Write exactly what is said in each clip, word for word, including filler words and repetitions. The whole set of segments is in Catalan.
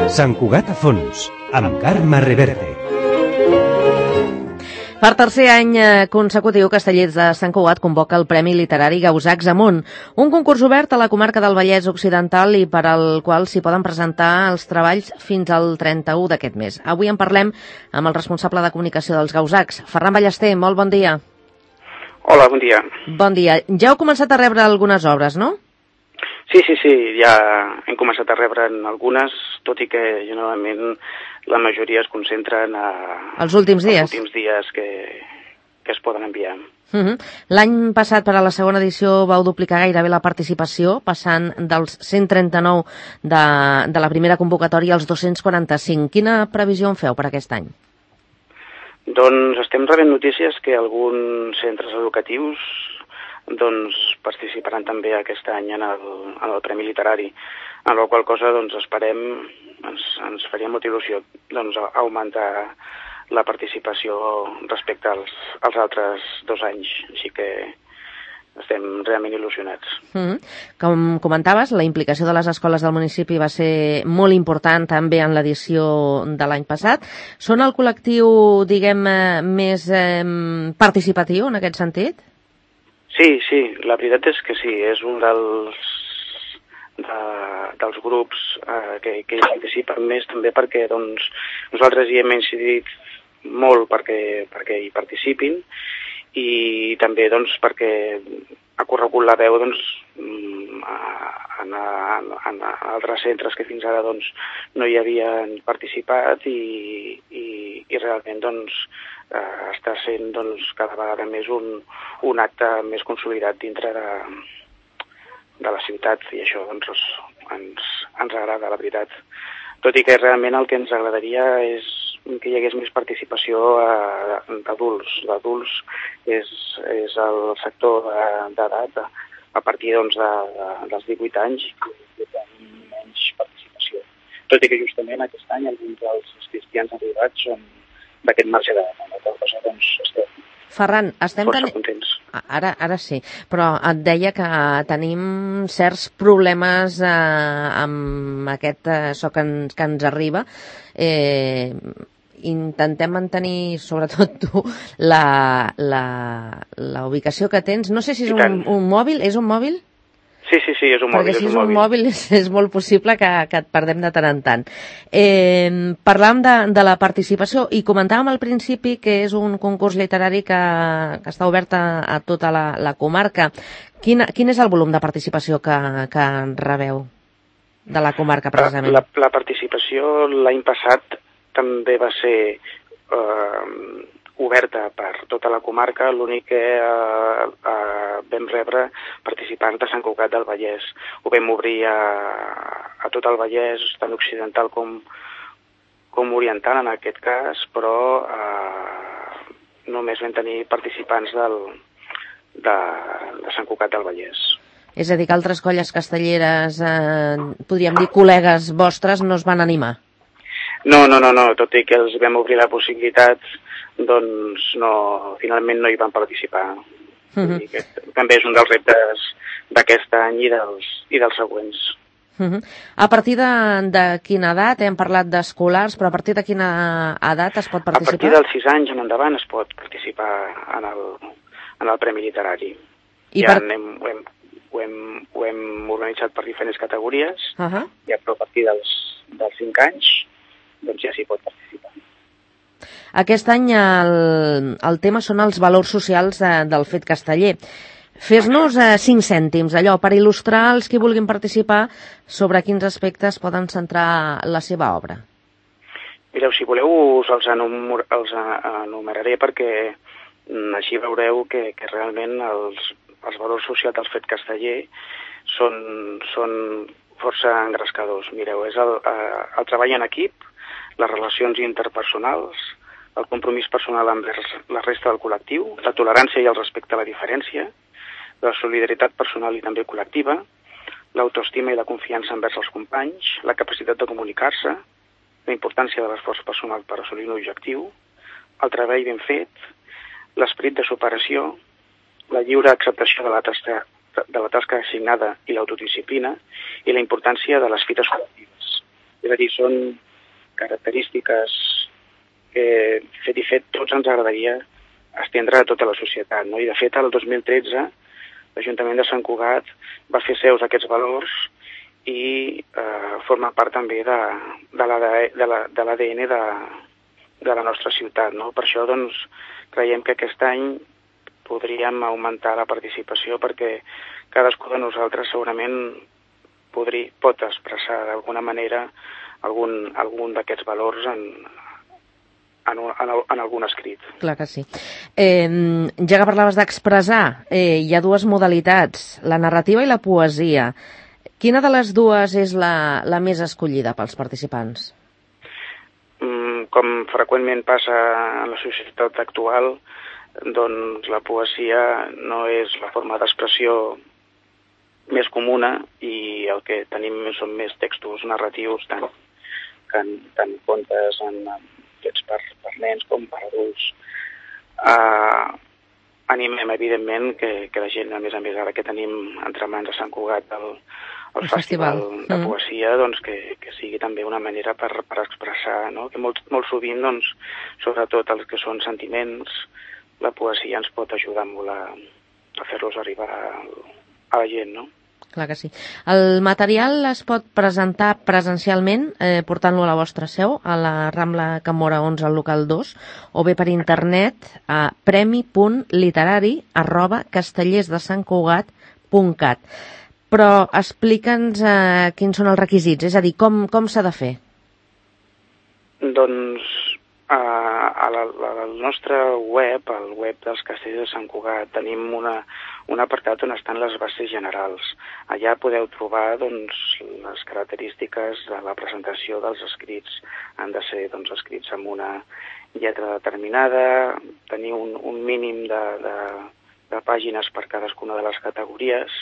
Sant Cugat a fons, amb Carme Reverte. Per tercer any consecutiu, Castellers de Sant Cugat convoca el Premi Literari Gausacs Amunt, un concurs obert a la comarca del Vallès Occidental i per al qual s'hi poden presentar els treballs fins al trenta-u d'aquest mes. Avui en parlem amb el responsable de comunicació dels Gausacs, Ferran Ballester. Molt bon dia. Hola, bon dia. Bon dia. Ja heu començat a rebre algunes obres, no? Sí, sí, sí, ja hem començat a rebre algunes, tot i que generalment la majoria es concentren a... Els últims dies? Els últims dies que, que es poden enviar. Uh -huh. L'any passat, per a la segona edició, vau duplicar gairebé la participació, passant dels cent trenta-nou de, de la primera convocatòria als dos-cents quaranta-cinc. Quina previsió en feu per aquest any? Doncs estem rebent notícies que alguns centres educatius doncs participaran també aquest any en el, en el Premi Literari, en la qual cosa doncs esperem, ens, ens faria molta il·lusió doncs augmentar la participació respecte als, als altres dos anys, així que estem realment il·lusionats. Mm-hmm. Com comentaves, la implicació de les escoles del municipi va ser molt important també en l'edició de l'any passat. Són el col·lectiu, diguem, més eh, participatiu en aquest sentit? Sí, sí, la veritat és que sí, és un dels, de, dels grups eh, que, que hi participen més també perquè doncs, nosaltres hi hem incidit molt perquè, perquè hi participin i també doncs, perquè ha corregut la veu doncs, en, en, en altres centres que fins ara doncs, no hi havien participat i, i, i realment doncs, eh, està sent doncs, cada vegada més un, un acte més consolidat dintre de, de la ciutat i això doncs, ens, ens agrada, la veritat. Tot i que realment el que ens agradaria és que hi hagués més participació d'adults. D'adults és, és el sector d'edat a partir doncs, de, de, dels divuit anys que tenen menys participació. Tot i que justament aquest any alguns dels cristians arribats són d'aquest marge d'edat, amb la qual cosa doncs, estem Ferran, estem força ten... contents. Ara, ara sí, però et deia que tenim certs problemes eh, amb aquest eh, so que ens, que ens arriba. Eh, intentem mantenir, sobretot tu, la, la, la ubicació que tens. No sé si és un, un mòbil, és un mòbil? Sí, sí, sí, és un mòbil. Perquè si és un, un mòbil és, és molt possible que, que et perdem de tant en tant. Eh, parlàvem de, de la participació i comentàvem al principi que és un concurs literari que, que està obert a, a tota la, la comarca. Quin, quin és el volum de participació que, que rebeu de la comarca, precisament? La, la, la participació l'any passat també va ser eh, oberta per tota la comarca, l'únic que eh, eh, vam rebre participants de Sant Cugat del Vallès. Ho vam obrir a, a tot el Vallès, tant occidental com, com oriental en aquest cas, però eh, només vam tenir participants del, de, de Sant Cugat del Vallès. És a dir, que altres colles castelleres, eh, podríem dir col·legues vostres, no es van animar? No, no, no, no, tot i que els vam obrir la possibilitat, doncs no, finalment no hi van participar. Uh-huh. I que també és un dels reptes d'aquest any i dels, i dels següents. Uh-huh. A partir de, de quina edat? Hem parlat d'escolars, però a partir de quina edat es pot participar? A partir dels sis anys en endavant es pot participar en el, en el Premi Literari. I ja per... hem, ho, hem, ho, hem, ho hem organitzat per diferents categories, uh-huh. Ja, però a partir dels, dels cinc anys doncs ja s'hi pot participar. Aquest any el, el tema són els valors socials de, del fet casteller. Fes-nos eh, cinc cèntims, allò, per il·lustrar els que vulguin participar sobre quins aspectes poden centrar la seva obra. Mireu, si voleu us els, enumer, els enumeraré perquè així veureu que, que realment els, els valors socials del fet casteller són, són força engrescadors. Mireu, és el, el treball en equip, les relacions interpersonals, el compromís personal envers la resta del col·lectiu, la tolerància i el respecte a la diferència, la solidaritat personal i també col·lectiva, l'autoestima i la confiança envers els companys, la capacitat de comunicar-se, la importància de l'esforç personal per assolir un objectiu, el treball ben fet, l'esperit de superació, la lliure acceptació de la tasca, de la tasca assignada i l'autodisciplina i la importància de les fites col·lectives. És a dir, són característiques que, fet i fet, tots ens agradaria estendre a tota la societat, no? I, de fet, el dos mil tretze, l'Ajuntament de Sant Cugat va fer seus aquests valors i eh, forma part també de, de l'A D N de, de la nostra ciutat, no? Per això, doncs, creiem que aquest any podríem augmentar la participació perquè cadascú de nosaltres segurament podri, pot expressar d'alguna manera algun, algun d'aquests valors en, en, en, en algun escrit. Clar que sí. Eh, ja que parlaves d'expressar, eh, hi ha dues modalitats, la narrativa i la poesia. Quina de les dues és la, la més escollida pels participants? Mm, com freqüentment passa en la societat actual, doncs la poesia no és la forma d'expressió més comuna i el que tenim són més textos narratius, tant, tant, tant contes en, fets per, per nens com per adults. Uh, animem, evidentment, que, que la gent, a més a més, ara que tenim entre mans a Sant Cugat el, el, el festival, festival de poesia, mm. doncs que, que sigui també una manera per, per expressar, no? Que molt, molt sovint, doncs, sobretot els que són sentiments, la poesia ens pot ajudar molt a, a fer-los arribar a, a la gent, no? Clar que sí. El material es pot presentar presencialment, eh, portant-lo a la vostra seu, a la Rambla Can Móra onze, al local dos, o bé per internet a premi punt literari arroba castellersdesantcugat punt cat. Però explica'ns eh, quins són els requisits, és a dir, com, com s'ha de fer? Doncs a, a la, al nostre web, al web dels Castellers de Sant Cugat, tenim una, un apartat on estan les bases generals. Allà podeu trobar, doncs, les característiques de la presentació dels escrits. Han de ser, doncs, escrits amb una lletra determinada, tenir un, un mínim de, de, de pàgines per cadascuna de les categories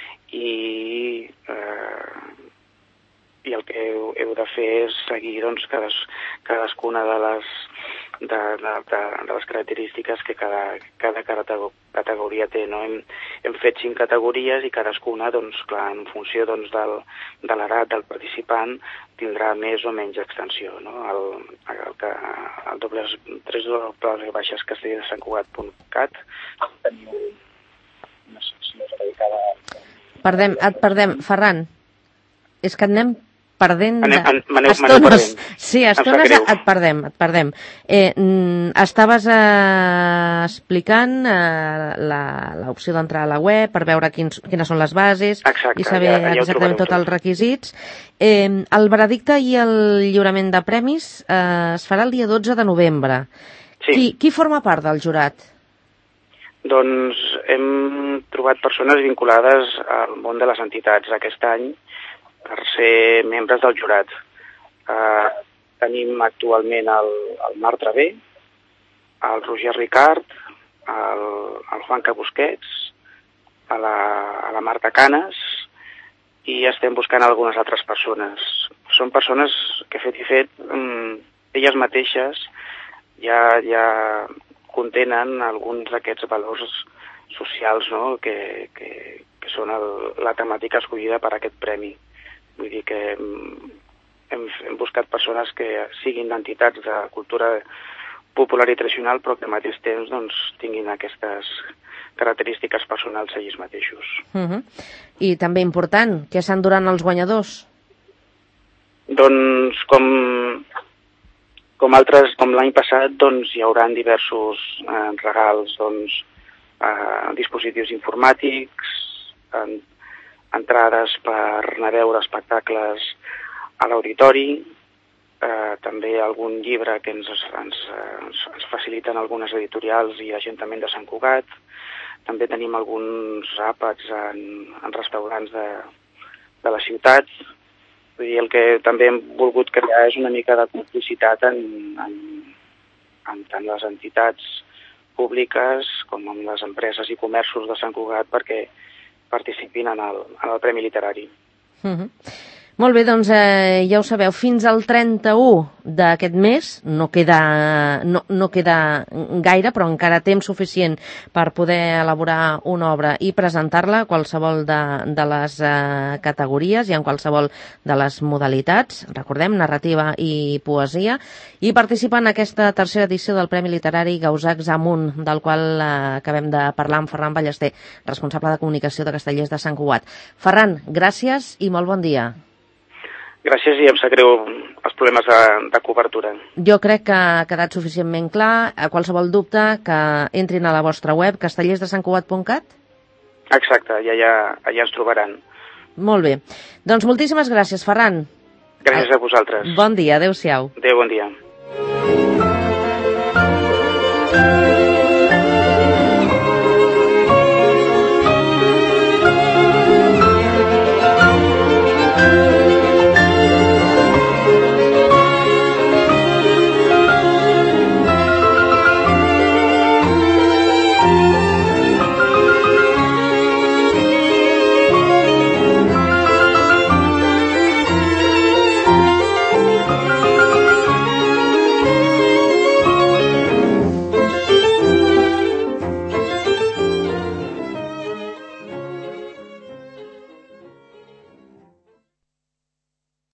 i, eh, i el que heu, heu de fer és seguir, doncs, cades, cadascuna de les, de, de, de, de les característiques que cada, cada categoria té, no? Hem, hem fet cinc categories i cadascuna, doncs, clar, en funció, doncs, del, de l'edat del participant tindrà més o menys extensió, no? El, el, el, el dobles, tres dobles baixes castellersdesantcugat punt cat teniu una secció dedicada a... Perdem, et perdem, Ferran. És que anem perdent de... Anem, maneu, estones, maneu perdent. sí, estones et perdem, et perdem. Eh, estaves eh, explicant eh, l'opció d'entrar a la web per veure quins, quines són les bases. Exacte, i saber ja, ja exactament tots tot. els requisits. Eh, el veredicte i el lliurament de premis eh, es farà el dia dotze de novembre. Sí. Qui, qui forma part del jurat? Doncs hem trobat persones vinculades al món de les entitats aquest any per ser membres del jurat. Uh, tenim actualment el, el Marc Travé, el Roger Ricard, el, el Juanca Busquets, a la, a la Marta Canes i estem buscant algunes altres persones. Són persones que, fet i fet, um, elles mateixes ja, ja contenen alguns d'aquests valors socials, no? que, que, que són el, la temàtica escollida per a aquest premi. Vull dir que hem, hem buscat persones que siguin d'entitats de cultura popular i tradicional, però que al mateix temps, doncs, tinguin aquestes característiques personals ells mateixos. Uh-huh. I també important, què s'enduran els guanyadors? Doncs com, com altres, com l'any passat, doncs hi haurà diversos eh, regals, doncs, eh, dispositius informàtics, en, entrades per anar a veure espectacles a l'auditori, eh, també algun llibre que ens, ens, ens, ens faciliten algunes editorials i Ajuntament de Sant Cugat. També tenim alguns àpats en, en restaurants de, de la ciutat. Vull dir, el que també hem volgut crear és una mica de complicitat en, en, en tant les entitats públiques com amb les empreses i comerços de Sant Cugat perquè participin en el, en el Premi Literari. Uh-huh. Molt bé, doncs eh, ja ho sabeu, fins al trenta-u d'aquest mes, no queda, no, no queda gaire, però encara temps suficient per poder elaborar una obra i presentar-la a qualsevol de, de les eh, categories i en qualsevol de les modalitats, recordem, narrativa i poesia, i participar en aquesta tercera edició del Premi Literari Gaussacs Amunt, del qual eh, acabem de parlar amb Ferran Ballester, responsable de comunicació de Castellers de Sant Cugat. Ferran, gràcies i molt bon dia. Gràcies i em sap greu els problemes de, de cobertura. Jo crec que ha quedat suficientment clar. A qualsevol dubte, que entrin a la vostra web, castellers de sant cugat punt cat? Exacte, i allà, allà ens trobaran. Molt bé. Doncs moltíssimes gràcies, Ferran. Gràcies a vosaltres. Bon dia, adéu-siau. Adéu, bon dia.